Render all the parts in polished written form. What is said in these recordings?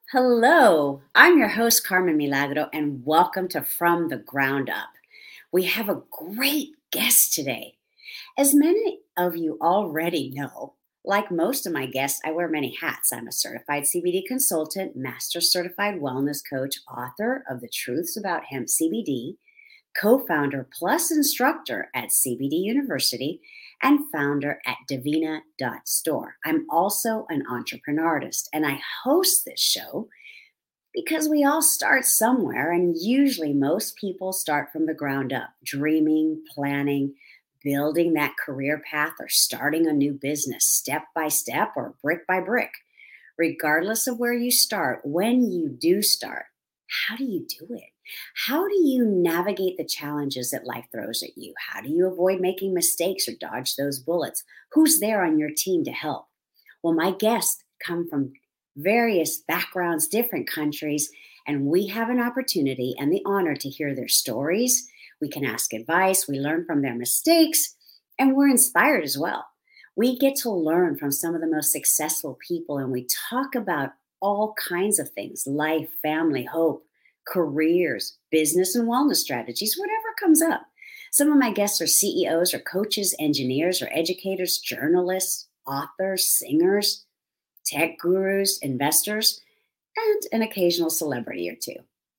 Hello, I'm your host, Carmen Milagro, and welcome to From the Ground Up. We have a great guest today. As many of you already know, like most of my guests, I wear many hats. I'm a certified CBD consultant, master certified wellness coach, author of The Truths About Hemp CBD, co founder plus instructor at CBD University, and founder at Divina Store. I'm also an entrepreneur artist, and I host this show because we all start somewhere, and usually most people start from the ground up, dreaming, planning, building that career path, or starting a new business step by step or brick by brick. Regardless of where you start, when you do start, how do you do it? How do you navigate the challenges that life throws at you? How do you avoid making mistakes or dodge those bullets? Who's there on your team to help? Well, my guests come from various backgrounds, different countries, and we have an opportunity and the honor to hear their stories. We can ask advice, we learn from their mistakes, and we're inspired as well. We get to learn from some of the most successful people, and we talk about all kinds of things: life, family, hope, careers, business, and wellness strategies, whatever comes up. Some of my guests are CEOs or coaches, engineers or educators, journalists, authors, singers, tech gurus, investors, and an occasional celebrity or two.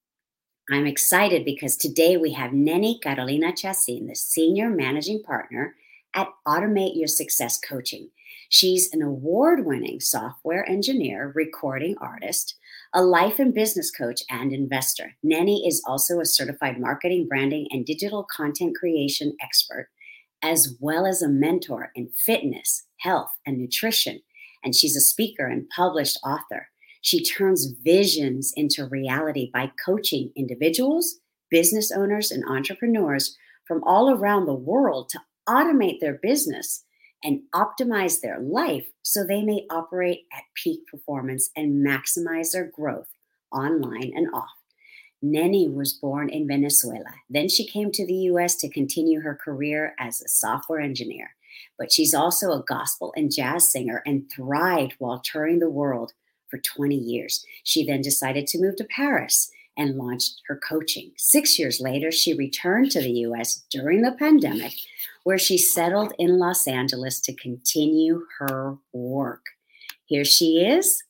I'm excited because today we have Neni Carolina Chassin, the Senior Managing Partner at Automate Your Success Coaching. She's an award winning software engineer, recording artist, a life and business coach, and investor. Neni is also a certified marketing, branding, and digital content creation expert, as well as a mentor in fitness, health, and nutrition. And she's a speaker and published author. She turns visions into reality by coaching individuals, business owners, and entrepreneurs from all around the world to automate their business and optimize their life so they may operate at peak performance and maximize their growth online and off. Neni was born in Venezuela. Then she came to the US to continue her career as a software engineer. But she's also a gospel and jazz singer and thrived while touring the world for 20 years. She then decided to move to Paris and launched her coaching. 6 years later, she returned to the US during the pandemic, where she settled in Los Angeles to continue her work. Here she is.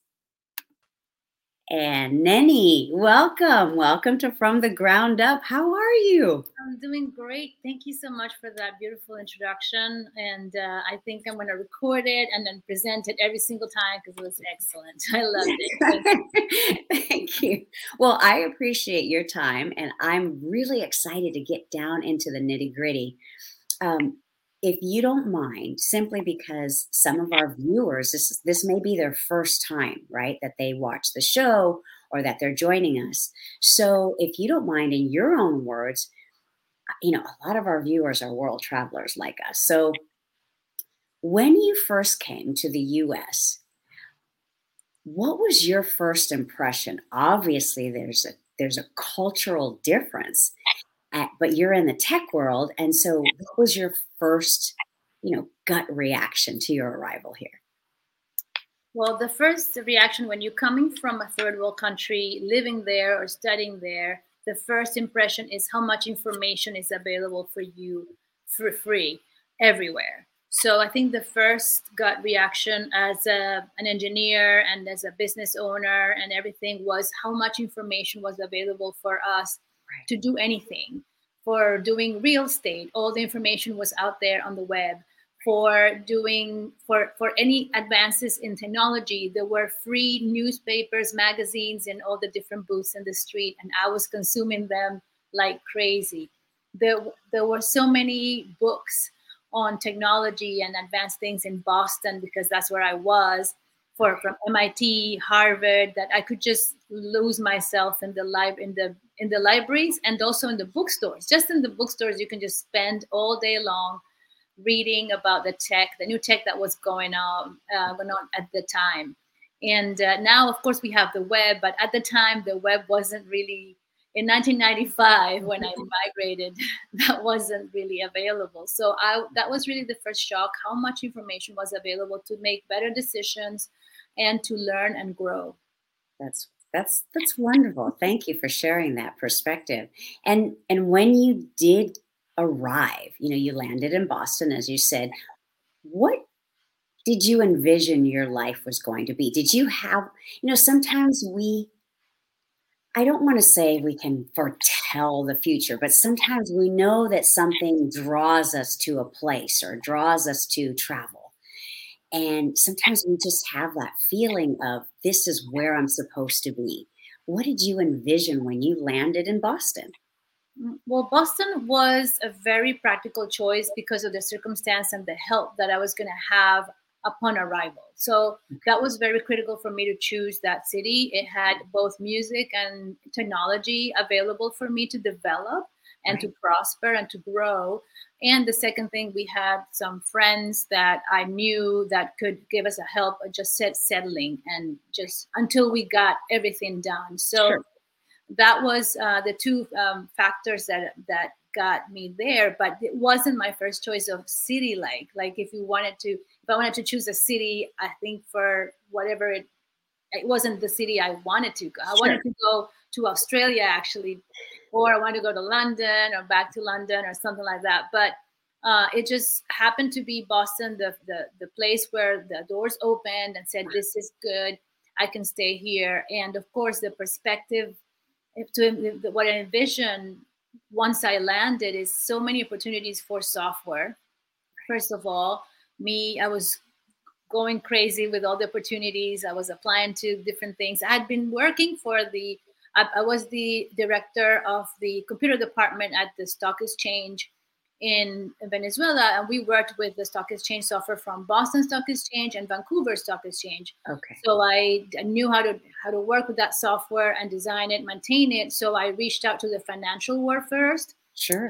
And Neni, welcome. Welcome to From the Ground Up. How are you? I'm doing great. Thank you so much for that beautiful introduction. And I think I'm going to record it and then present it every single time because it was excellent. I loved it. Thank you. Well, I appreciate your time, and I'm really excited to get down into the nitty gritty. Um, if you don't mind, simply because some of our viewers, this may be their first time, right, that they watch the show or that they're joining us. So, if you don't mind, in your own words, a lot of our viewers are world travelers like us. So, when you first came to the US, what was your first impression? Obviously, there's a cultural difference, but you're in the tech world, and so what was your first, gut reaction to your arrival here? Well, the first reaction when you're coming from a third world country, living there or studying there, the first impression is how much information is available for you for free everywhere. So I think the first gut reaction as an engineer and as a business owner and everything was how much information was available for us Right. to do anything. For doing real estate, all the information was out there on the web. For doing for any advances in technology, there were free newspapers, magazines, and all the different booths in the street, and I was consuming them like crazy. There were so many books on technology and advanced things in Boston because that's where I was, from MIT, Harvard, that I could just lose myself in the libraries and also in the bookstores. Just in the bookstores, you can just spend all day long reading about the new tech that was going on at the time. And now, of course, we have the web, but at the time, the web wasn't really. In 1995, when I migrated, that wasn't really available. So that was really the first shock: how much information was available to make better decisions and to learn and grow. That's That's wonderful. Thank you for sharing that perspective. And when you did arrive, you landed in Boston, as you said. What did you envision your life was going to be? Did you have, sometimes I don't want to say we can foretell the future, but sometimes we know that something draws us to a place or draws us to travel. And sometimes we just have that feeling of this is where I'm supposed to be. What did you envision when you landed in Boston? Well, Boston was a very practical choice because of the circumstance and the help that I was going to have upon arrival. So that was very critical for me to choose that city. It had both music and technology available for me to develop and to Right. prosper and to grow. And the second thing, we had some friends that I knew that could give us a help just settling and just until we got everything done. So Sure. that was the two factors that got me there, but it wasn't my first choice of city. Like if I wanted to choose a city, I think for whatever it wasn't the city I wanted to go. I Sure. wanted to go to Australia actually, or I wanted to go to London or back to London or something like that. But it just happened to be Boston, the place where the doors opened and said, "This is good. I can stay here." And of course, the perspective what I envision once I landed is so many opportunities for software. First of all, I was going crazy with all the opportunities. I was applying to different things. I had been working I was the director of the computer department at the stock exchange in Venezuela, and we worked with the stock exchange software from Boston Stock Exchange and Vancouver Stock Exchange. Okay. So I knew how to work with that software and design it, maintain it. So I reached out to the financial world first. Sure.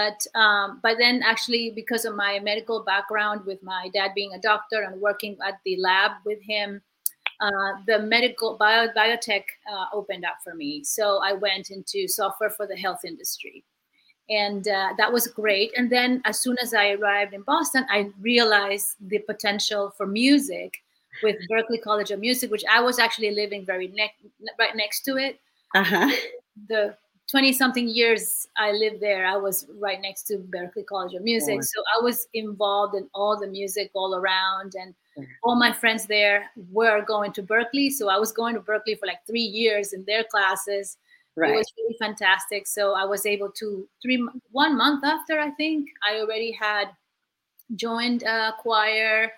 But then actually, because of my medical background, with my dad being a doctor and working at the lab with him, the biotech opened up for me. So I went into software for the health industry, and that was great. And then as soon as I arrived in Boston, I realized the potential for music with Berklee College of Music, which I was actually living right next to it. Uh-huh. The 20 something years I lived there, I was right next to Berklee College of Music. Or So I was involved in all the music all around, and or all my friends there were going to Berklee. So I was going to Berklee for like 3 years in their classes. It right. was really fantastic. So I was able to 1 month after, I think I already had joined a choir,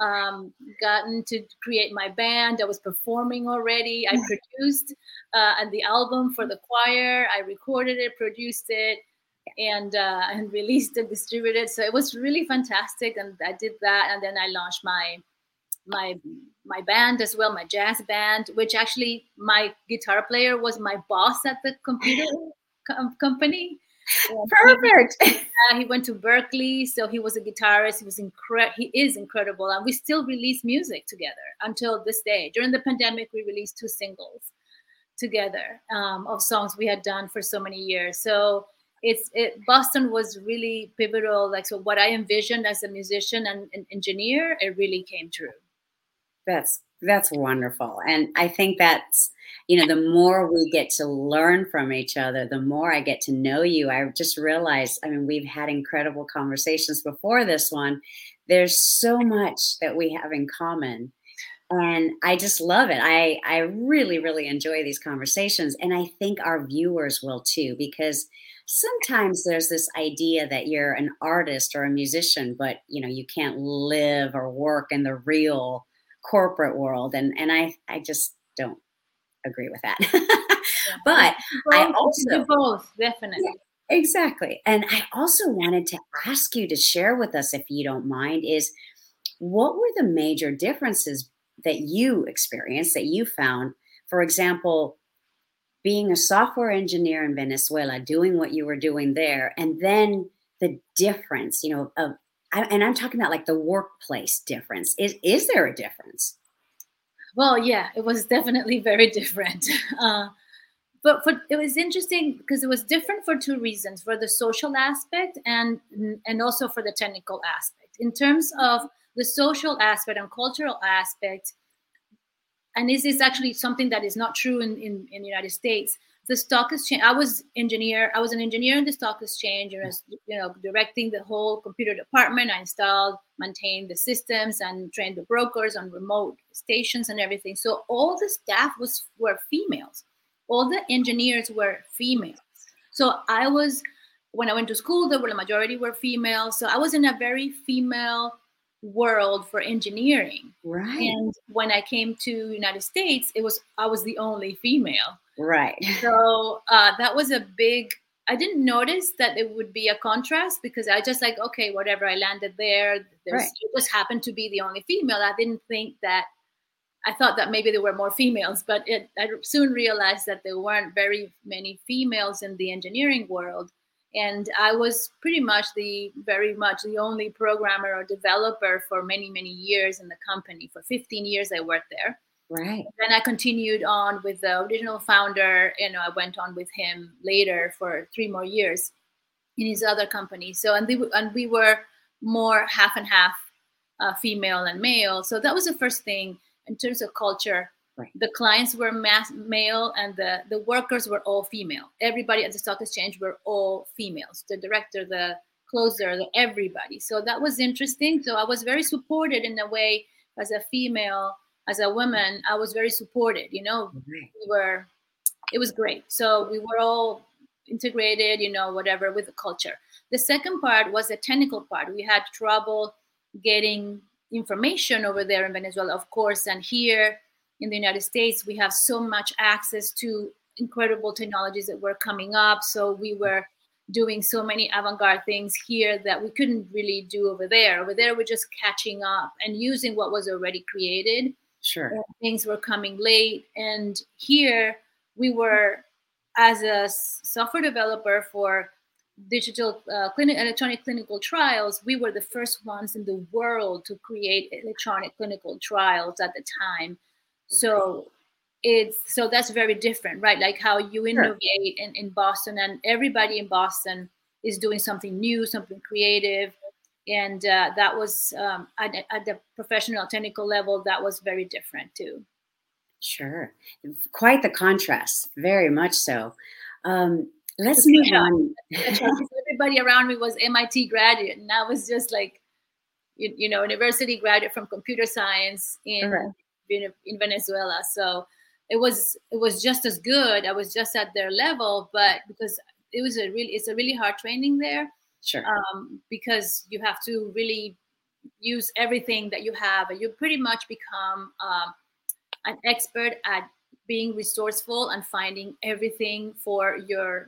gotten to create my band. I was performing already. I produced and the album for the choir. I recorded it, produced it, and released it, distributed. So it was really fantastic, and I did that. And then I launched my my band as well, my jazz band, which actually my guitar player was my boss at the computer company. And Perfect. he went to Berklee, so he was a guitarist. He is incredible, and we still release music together until this day. During the pandemic, we released 2 singles together of songs we had done for so many years. So Boston was really pivotal. Like, so what I envisioned as a musician and an engineer, it really came true. That's wonderful. And I think that's, the more we get to learn from each other, the more I get to know you. I just realized, I mean, we've had incredible conversations before this one. There's so much that we have in common. And I just love it. I really, really enjoy these conversations. And I think our viewers will too, because sometimes there's this idea that you're an artist or a musician, but you can't live or work in the real corporate world. And I just don't agree with that. Yeah. But I We do also, both, yeah, definitely. exactly. And I also wanted to ask you to share with us, if you don't mind, is what were the major differences that you experienced, that you found? For example, being a software engineer in Venezuela, doing what you were doing there, and then the difference, and I'm talking about like the workplace difference. Is there a difference? Well, yeah, it was definitely very different. But it was interesting because it was different for 2 reasons: for the social aspect and also for the technical aspect. In terms of the social aspect and cultural aspect, and this is actually something that is not true in the United States. The stock exchange, I was an engineer in the stock exchange, and I was, directing the whole computer department. I installed, maintained the systems, and trained the brokers on remote stations and everything. So all the staff were females. All the engineers were females. So when I went to school, the majority were females. So I was in a very female world for engineering. Right. And when I came to United States, I was the only female. Right. So that was a big. I didn't notice that it would be a contrast, because I just like, okay, whatever. I landed there. Right. It just happened to be the only female. I didn't think that. I thought that maybe there were more females, but I soon realized that there weren't very many females in the engineering world. And I was pretty much the only programmer or developer for many, many years in the company. For 15 years, I worked there. Right. Then I continued on with the original founder. I went on with him later for 3 more years in his other company. So, and we were more half and half, female and male. So that was the first thing in terms of culture. Right. The clients were male, and the workers were all female. Everybody at the stock exchange were all females. The director, the closer, everybody. So that was interesting. So I was very supported in a way as a female, as a woman. I was very supported. Right. It was great. So we were all integrated, whatever, with the culture. The second part was the technical part. We had trouble getting information over there in Venezuela, of course, and here in the United States, we have so much access to incredible technologies that were coming up. So we were doing so many avant-garde things here that we couldn't really do over there. Over there, we're just catching up and using what was already created. Sure. And things were coming late. And here we were, as a software developer for digital electronic clinical trials, we were the first ones in the world to create electronic clinical trials at the time. So that's very different, right? Like how you innovate in Boston, and everybody in Boston is doing something new, something creative. And that was at the professional technical level, that was very different too. Sure. Quite the contrast. Very much so. Let's move on. Everybody around me was MIT graduate, and I was just like, university graduate from computer science in Venezuela. So it was just as good. I was just at their level, but because it's a really hard training there. Sure. Because you have to really use everything that you have, and you pretty much become an expert at being resourceful and finding everything for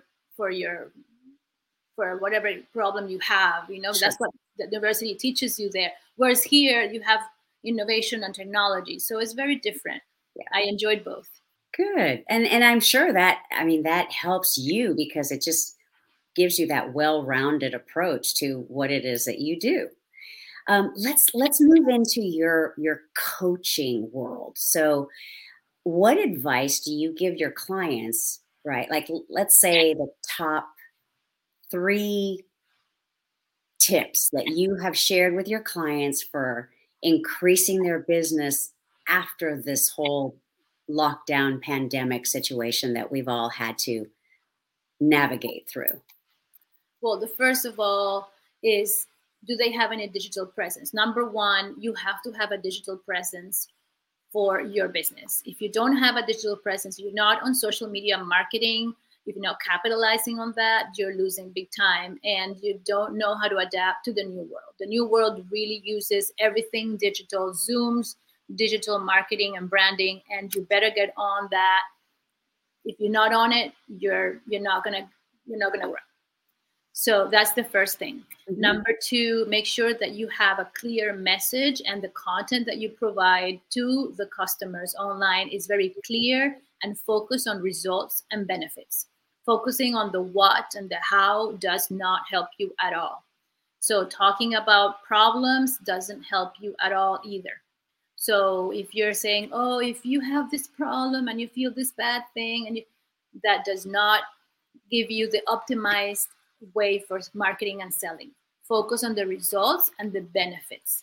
whatever problem you have. Sure. That's what the university teaches you there. Whereas here you have innovation and technology, so it's very different. Yeah. I enjoyed both. Good, and I'm sure that that helps you, because it just gives you that well-rounded approach to what it is that you do. Let's move into your coaching world. So, what advice do you give your clients? Right, like let's say the top 3 tips that you have shared with your clients for increasing their business after this whole lockdown pandemic situation that we've all had to navigate through. Well, the first of all is, do they have any digital presence? Number 1, you have to have a digital presence for your business. If you don't have a digital presence, you're not on social media marketing, if you're not capitalizing on that, you're losing big time, and you don't know how to adapt to the new world. The new world really uses everything digital, Zooms, digital marketing and branding, and you better get on that. If you're not on it, you're not gonna grow. So that's the first thing. Mm-hmm. Number 2, make sure that you have a clear message, and the content that you provide to the customers online is very clear and focus on results and benefits. Focusing on the what and the how does not help you at all. So talking about problems doesn't help you at all either. So if you're saying, oh, if you have this problem and you feel this bad thing, and that does not give you the optimized way for marketing and selling. Focus on the results and the benefits.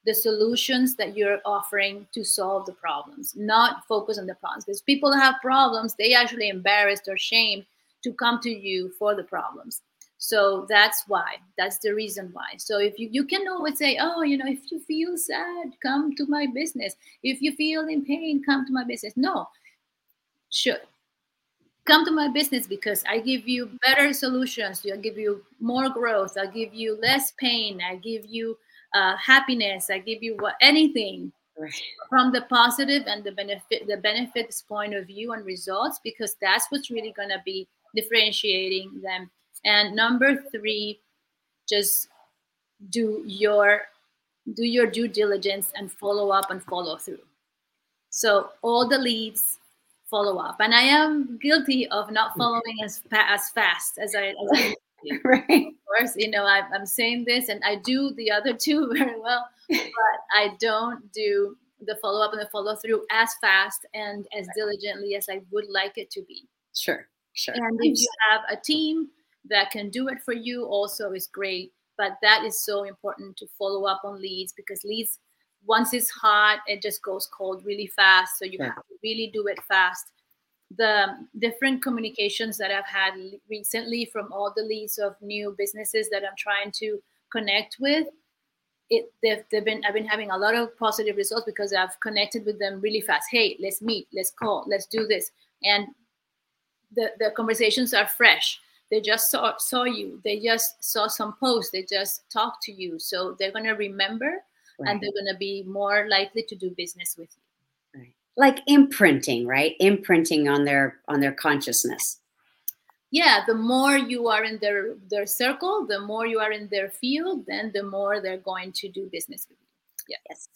the solutions that you're offering to solve the problems, not focus on the problems. Because people that have problems, they actually embarrassed or shamed to come to you for the problems. So that's why. That's the reason why. So if you can always say, oh, if you feel sad, come to my business. If you feel in pain, come to my business. No, should come to my business because I give you better solutions. I give you more growth. I give you less pain. I give you happiness. I give you anything Right. from the positive and the benefits point of view and results, because that's what's really going to be differentiating them. And number 3, just do your due diligence and follow up and follow through. So all the leads, follow up. And I am guilty of not following as fast as I used to. Right. Of course, I'm saying this, and I do the other two very well, but I don't do the follow up and the follow through as fast and as diligently as I would like it to be. Sure. And if you have a team that can do it for you, also is great. But that is so important to follow up on leads, because leads, once it's hot, it just goes cold really fast. So you have to really do it fast. The different communications that I've had recently from all the leads of new businesses that I'm trying to connect with, I've been having a lot of positive results because I've connected with them really fast. Hey, let's meet, let's call, let's do this. And the conversations are fresh. They just saw you. They just saw some posts. They just talked to you. So they're going to remember, and they're going to be more likely to do business with you. Right. Like imprinting, right? Imprinting on their consciousness. Yeah, the more you are in their circle, the more you are in their field, then the more they're going to do business with you. Yeah. Yes.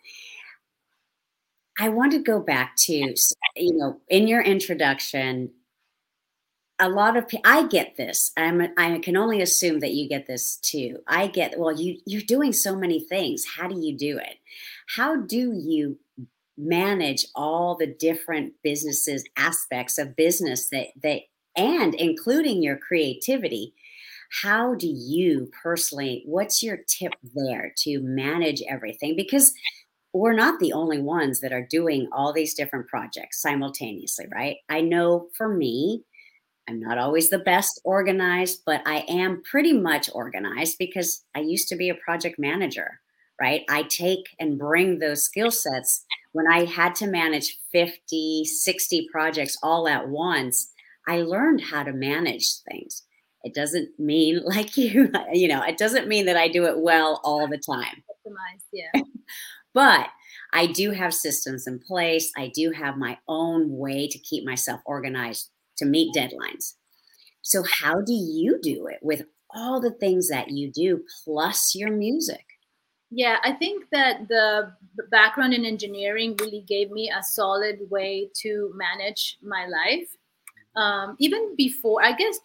I want to go back to, in your introduction, a lot of people, I get this. I can only assume that you get this too. I get, well, you're doing so many things. How do you do it? How do you manage all the different aspects of business and including your creativity? How do you personally, what's your tip there to manage everything? Because we're not the only ones that are doing all these different projects simultaneously, right? I know for me, I'm not always the best organized, but I am pretty much organized because I used to be a project manager, right? I take and bring those skill sets. When I had to manage 50, 60 projects all at once, I learned how to manage things. It doesn't mean like it doesn't mean that I do it well all the time. Optimized, yeah. But I do have systems in place. I do have my own way to keep myself organized to meet deadlines. So how do you do it with all the things that you do plus your music? Yeah, I think that the background in engineering really gave me a solid way to manage my life. Even before, I guess,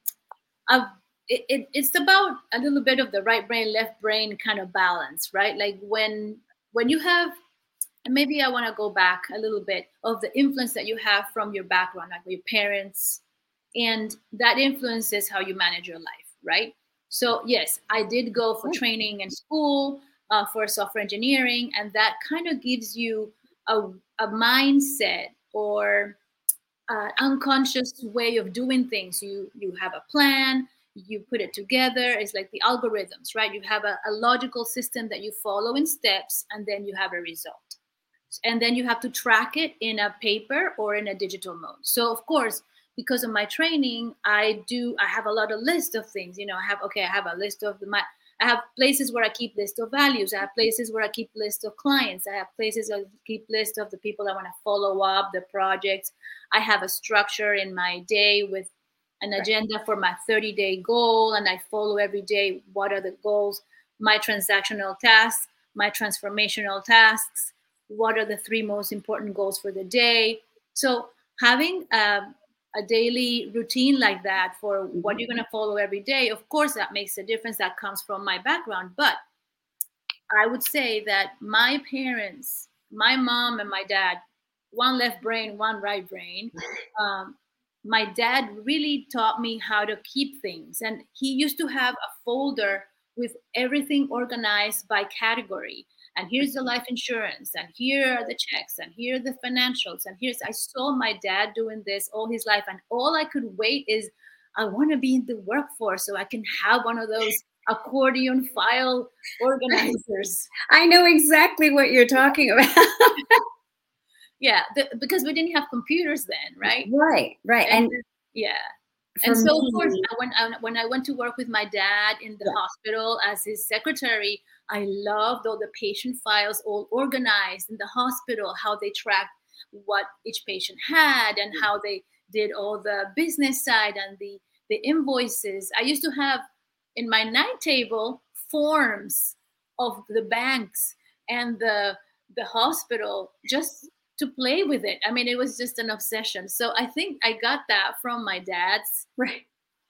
it's about a little bit of the right brain, left brain kind of balance, right? Like when you have, and maybe I want to go back a little bit of the influence that you have from your background, like your parents, and that influences how you manage your life, right? So yes, I did go for training in school for software engineering, and that kind of gives you a mindset or unconscious way of doing things. You have a plan, you put it together. It's like the algorithms, right? You have a logical system that you follow in steps, and then you have a result. And then you have to track it in a paper or in a digital mode. So of course, because of my training, I have a lot of list of things. I have a list of I have places where I keep list of values. I have places where I keep list of clients. I have places I keep list of the people I want to follow up, the projects. I have a structure in my day with an agenda for my 30-day goal, and I follow every day what are the goals, my transactional tasks, my transformational tasks, what are the 3 most important goals for the day. So having a daily routine like that for what you're going to follow every day, of course, that makes a difference. That comes from my background. But I would say that my parents, my mom and my dad, one left brain, one right brain. My dad really taught me how to keep things. And he used to have a folder with everything organized by category. and here's the life insurance, and here are the checks, and here are the financials, and I saw my dad doing this all his life, and all I could wait is, I want to be in the workforce so I can have one of those accordion file organizers. I know exactly what you're talking about. Yeah, because we didn't have computers then, right? Right. And yeah. And so, me, of course, when I went to work with my dad in the hospital as his secretary, I loved all the patient files, all organized in the hospital, how they tracked what each patient had and how they did all the business side and the invoices. I used to have in my night table forms of the banks and the hospital just to play with it. I mean, it was just an obsession. So I think I got that from my dad's. right.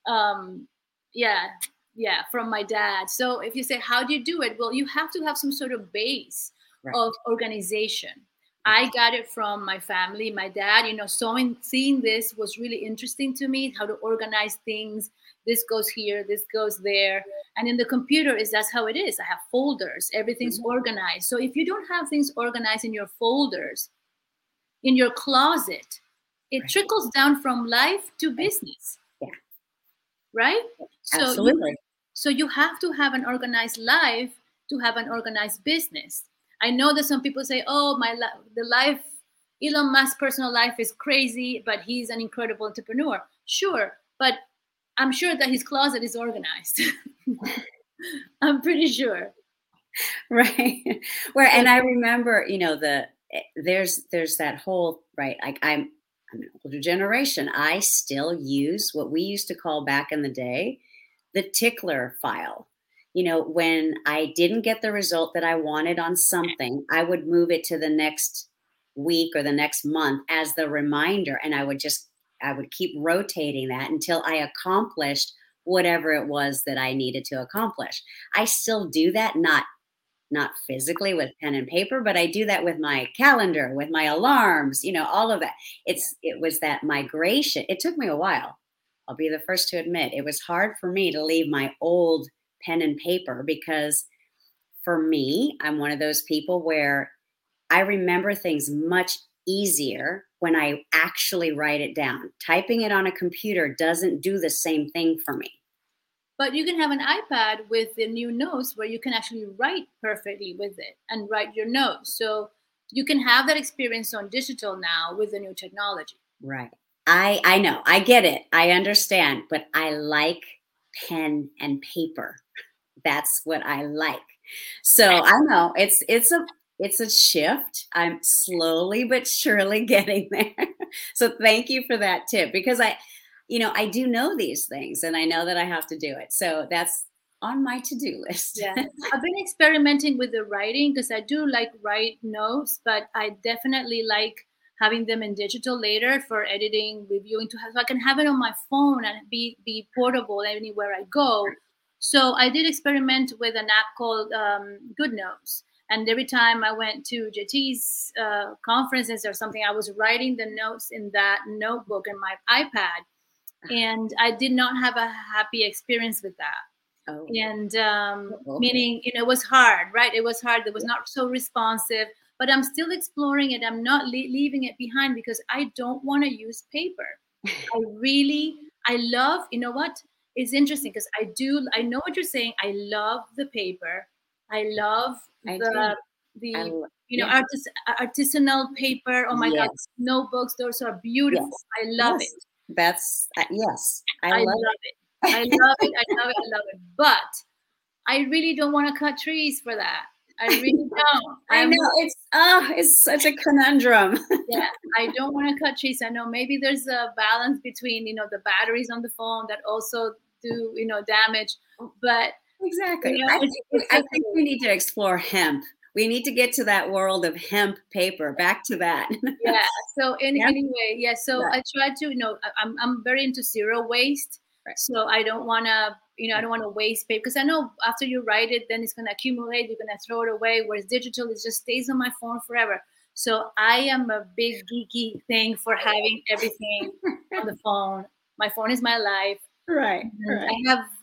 From my dad. So if you say, how do you do it? Well, you have to have some sort of base of organization. I got it from my family, my dad. Seeing this was really interesting to me, how to organize things. This goes here, this goes there. And in the computer, that's how it is. I have folders, everything's organized. So if you don't have things organized in your folders, in your closet, it trickles down from life to business. Yeah. Right? Absolutely. So you have to have an organized life to have an organized business. I know that some people say, oh, the life, Elon Musk's personal life is crazy, but he's an incredible entrepreneur. Sure, but I'm sure that his closet is organized. I'm pretty sure. Right. And I remember, there's that whole, right, like I'm an older generation. I still use what we used to call back in the day, the tickler file. When I didn't get the result that I wanted on something, I would move it to the next week or the next month as the reminder. And I would keep rotating that until I accomplished whatever it was that I needed to accomplish. I still do that, not physically with pen and paper, but I do that with my calendar, with my alarms, all of that. It was that migration. It took me a while. I'll be the first to admit it was hard for me to leave my old pen and paper because for me, I'm one of those people where I remember things much easier when I actually write it down. Typing it on a computer doesn't do the same thing for me. But you can have an iPad with the new notes where you can actually write perfectly with it and write your notes. So you can have that experience on digital now with the new technology. Right. I know. I get it. I understand. But I like pen and paper. That's what I like. So I know it's a shift. I'm slowly but surely getting there. So thank you for that tip because I do know these things and I know that I have to do it. So that's on my to-do list. Yeah. I've been experimenting with the writing because I do like write notes, but I definitely like having them in digital later for editing, reviewing, so I can have it on my phone and be portable anywhere I go. So I did experiment with an app called GoodNotes. And every time I went to JT's conferences or something, I was writing the notes in that notebook in my iPad. And I did not have a happy experience with that. Oh. And meaning, it was hard, right? It was hard. It was not so responsive, but I'm still exploring it. I'm not leaving it behind because I don't want to use paper. I love, what? It's interesting because I know what you're saying. I love the paper. I love artisanal paper. Oh my God, notebooks. Those are beautiful. Yes. I love it. That's yes. I love it. I love it. But I really don't want to cut trees for that. I really don't. I know it's such a conundrum. Yeah, I don't want to cut trees. I know maybe there's a balance between the batteries on the phone that also do damage, but exactly. I think we need to explore hemp. We need to get to that world of hemp paper. Back to that. Yeah. So anyway, yeah. So I try to, I'm very into zero waste. Right. So I don't want to, I don't want to waste paper because I know after you write it, then it's going to accumulate. You're going to throw it away. Whereas digital, it just stays on my phone forever. So I am a big geeky thing for having everything on the phone. My phone is my life. Right. I have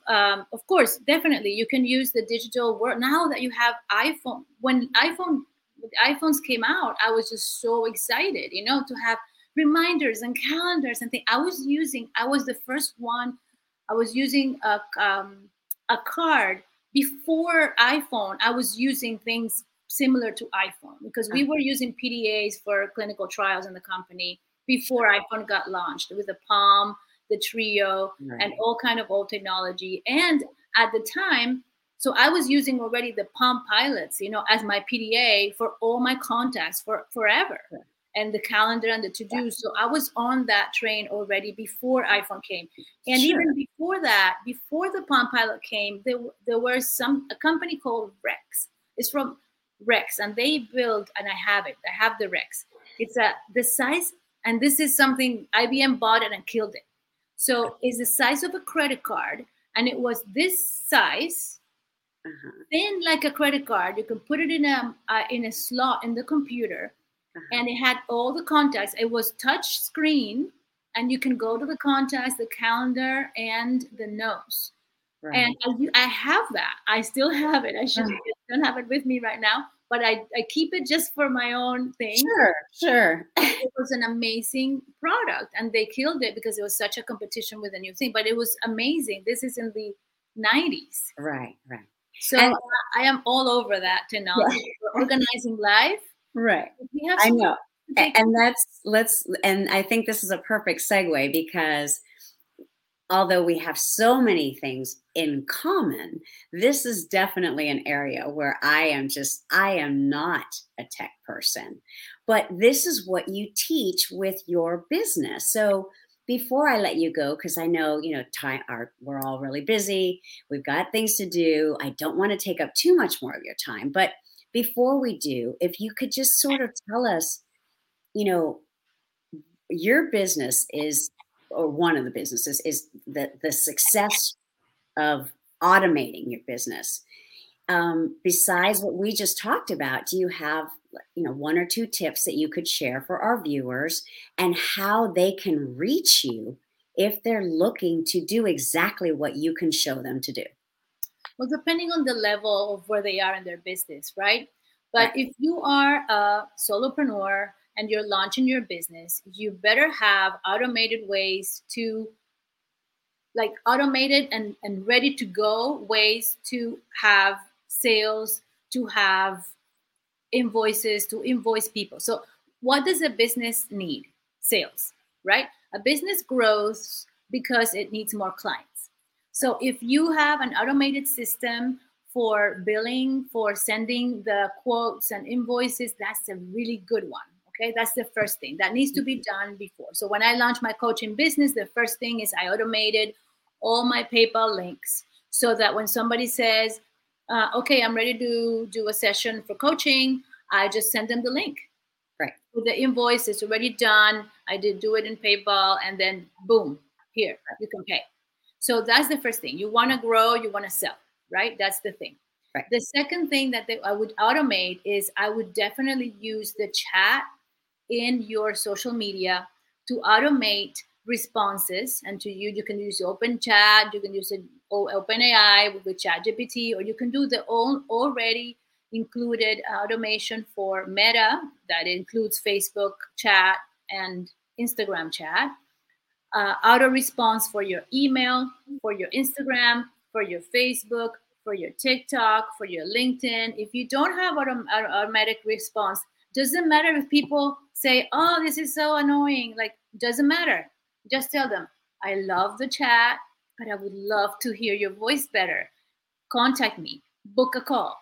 of course, definitely, you can use the digital world now that you have iPhone. When iPhones came out, I was just so excited, to have reminders and calendars and things. I was the first one. I was using a card before iPhone. I was using things similar to iPhone because we were using PDAs for clinical trials in the company before iPhone got launched with the Palm, the Trio, and all kind of old technology. And at the time, so I was using already the Palm Pilots, as my PDA for all my contacts for forever, and the calendar and the to-do. So I was on that train already before iPhone came. And even before that, before the Palm Pilot came, there was a company called Rex. It's from Rex, and they build, and I have the Rex. It's the size, and this is something IBM bought it and killed it. So it's the size of a credit card, and it was this size, thin like a credit card. You can put it in a slot in the computer, and it had all the contacts. It was touch screen, and you can go to the contacts, the calendar, and the notes. And I have that. I still have it. I don't have it with me right now, but I keep it just for my own thing. Sure. It was an amazing product, and they killed it because it was such a competition with a new thing. But it was amazing. This is in the 90s. Right. So I am all over that technology for organizing life. Right. I know. And I think this is a perfect segue because although we have so many things in common, this is definitely an area where I am not a tech person, but this is what you teach with your business. So before I let you go, because I know, we're all really busy. We've got things to do. I don't want to take up too much more of your time, but before we do, if you could just sort of tell us, your business is, or one of the businesses is the success of automating your business. Besides what we just talked about, do you have, one or two tips that you could share for our viewers and how they can reach you if they're looking to do exactly what you can show them to do? Well, depending on the level of where they are in their business, right? But if you are a solopreneur and you're launching your business, you better have automated ways to, like automated and ready to go ways to have sales, to have invoices, to invoice people. So what does a business need? Sales, right? A business grows because it needs more clients. So if you have an automated system for billing, for sending the quotes and invoices, that's a really good one. Okay, that's the first thing that needs to be done before. So when I launched my coaching business, the first thing is I automated all my PayPal links so that when somebody says, okay, I'm ready to do a session for coaching, I just send them the link. Right. With the invoice, it's already done. I did do it in PayPal, and then boom, here, you can pay. So that's the first thing. You want to grow, you want to sell, right? That's the thing. Right. The second thing that I would automate is I would definitely use the chat in your social media to automate responses. And you can use Open Chat, you can use OpenAI with ChatGPT, or you can do the already included automation for Meta that includes Facebook chat and Instagram chat. Auto response for your email, for your Instagram, for your Facebook, for your TikTok, for your LinkedIn. If you don't have automatic response, doesn't matter if people say, oh, this is so annoying. Like, doesn't matter. Just tell them, I love the chat, but I would love to hear your voice better. Contact me, book a call.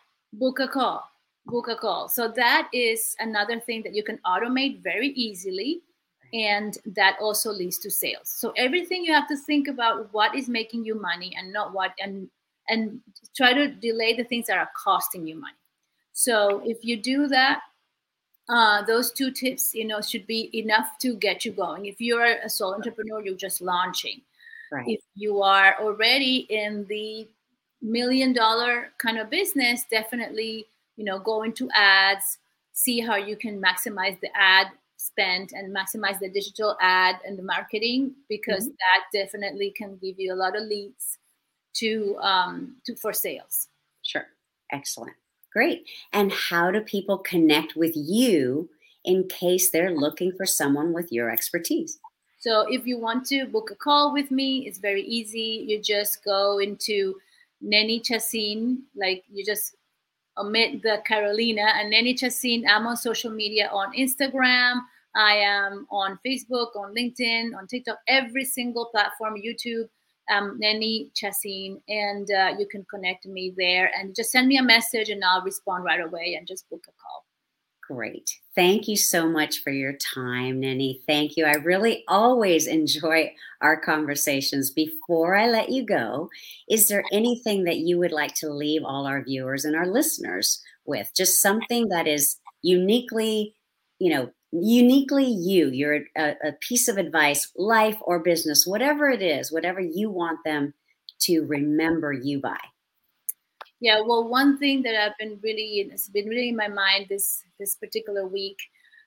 So that is another thing that you can automate very easily. And that also leads to sales. So everything you have to think about what is making you money and not what, and try to delay the things that are costing you money. So if you do that, those two tips, should be enough to get you going. If you're a sole entrepreneur, you're just launching. Right. If you are already in the $1 million kind of business, definitely, go into ads, see how you can maximize the ad spend and maximize the digital ad and the marketing, because that definitely can give you a lot of leads. to for sales. Sure. Excellent. Great. And how do people connect with you in case they're looking for someone with your expertise? So if you want to book a call with me, it's very easy. You just go into Neni Chassin, like you just omit the Carolina, and Neni Chassin. I'm on social media on Instagram. I am on Facebook, on LinkedIn, on TikTok, every single platform, YouTube, Neni Chassin, and you can connect me there and just send me a message and I'll respond right away and just book a call. Great. Thank you so much for your time, Nini. Thank you. I really always enjoy our conversations. Before I let you go, is there anything that you would like to leave all our viewers and our listeners with? Just something that is uniquely, uniquely you. You're a piece of advice, life or business, whatever it is, whatever you want them to remember you by. Yeah, well, one thing that it's been really in my mind this particular week,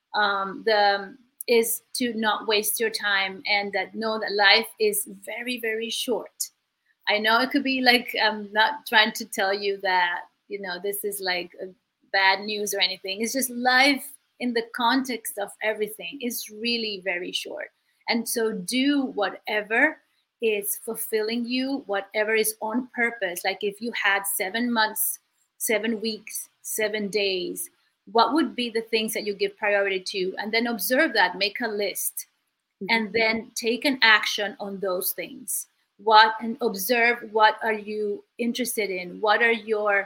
the is to not waste your time and that know that life is very, very short. I know it could be like I'm not trying to tell you that this is like a bad news or anything. It's just life in the context of everything is really very short, and so do whatever is fulfilling you, whatever is on purpose. Like if you had 7 months, 7 weeks, 7 days, what would be the things that you give priority to? And then observe that, make a list, and then take an action on those things. And observe what are you interested in? What are your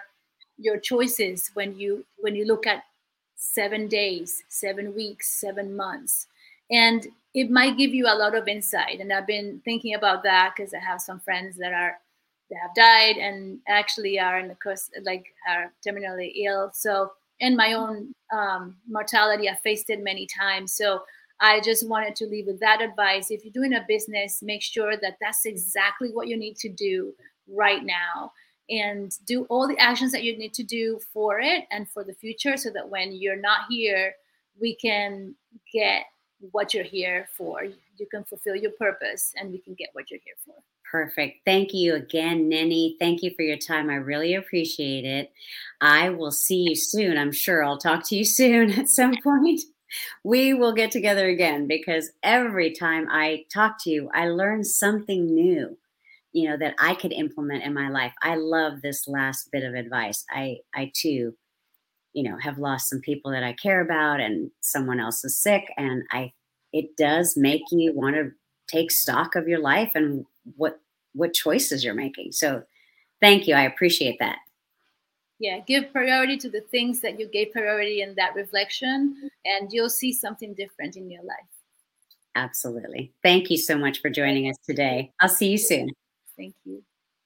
choices when you look at 7 days, 7 weeks, 7 months? And it might give you a lot of insight. And I've been thinking about that because I have some friends that have died and actually are in the course, like are terminally ill. So, and my own mortality, I faced it many times. So I just wanted to leave with that advice. If you're doing a business, make sure that that's exactly what you need to do right now, and do all the actions that you need to do for it and for the future, so that when you're not here, we can get what you're here for. You can fulfill your purpose and we can get what you're here for. Perfect. Thank you again, Nini. Thank you for your time. I really appreciate it. I will see you soon. I'm sure I'll talk to you soon at some point. We will get together again, because every time I talk to you, I learn something new, that I could implement in my life. I love this last bit of advice. I too, have lost some people that I care about, and someone else is sick. And it does make you want to take stock of your life and what choices you're making. So thank you. I appreciate that. Yeah, give priority to the things that you gave priority in that reflection, and you'll see something different in your life. Absolutely. Thank you so much for joining us today. I'll see you soon. Thank you.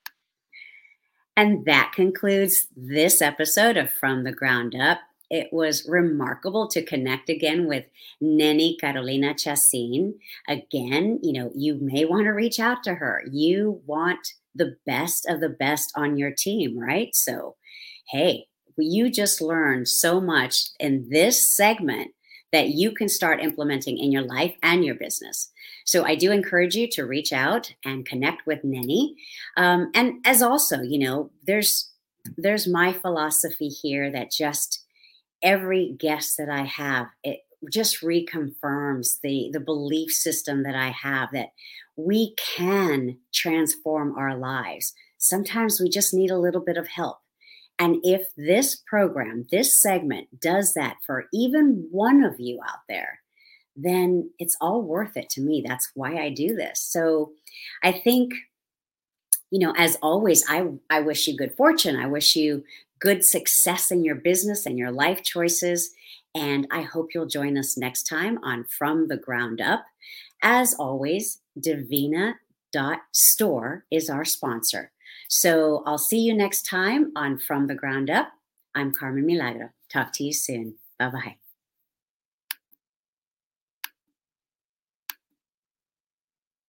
And that concludes this episode of From the Ground Up. It was remarkable to connect again with Neni Carolina Chassin. Again, you may want to reach out to her. You want the best of the best on your team, right? So, hey, you just learned so much in this segment that you can start implementing in your life and your business. So I do encourage you to reach out and connect with Neni. And as also, there's my philosophy here that just every guest that I have, it just reconfirms the belief system that I have, that we can transform our lives. Sometimes we just need a little bit of help. And if this program, this segment does that for even one of you out there, then it's all worth it to me. That's why I do this. So I think, as always, I wish you good fortune. I wish you good success in your business and your life choices. And I hope you'll join us next time on From the Ground Up. As always, Divina.store is our sponsor. So I'll see you next time on From the Ground Up. I'm Carmen Milagro. Talk to you soon. Bye-bye.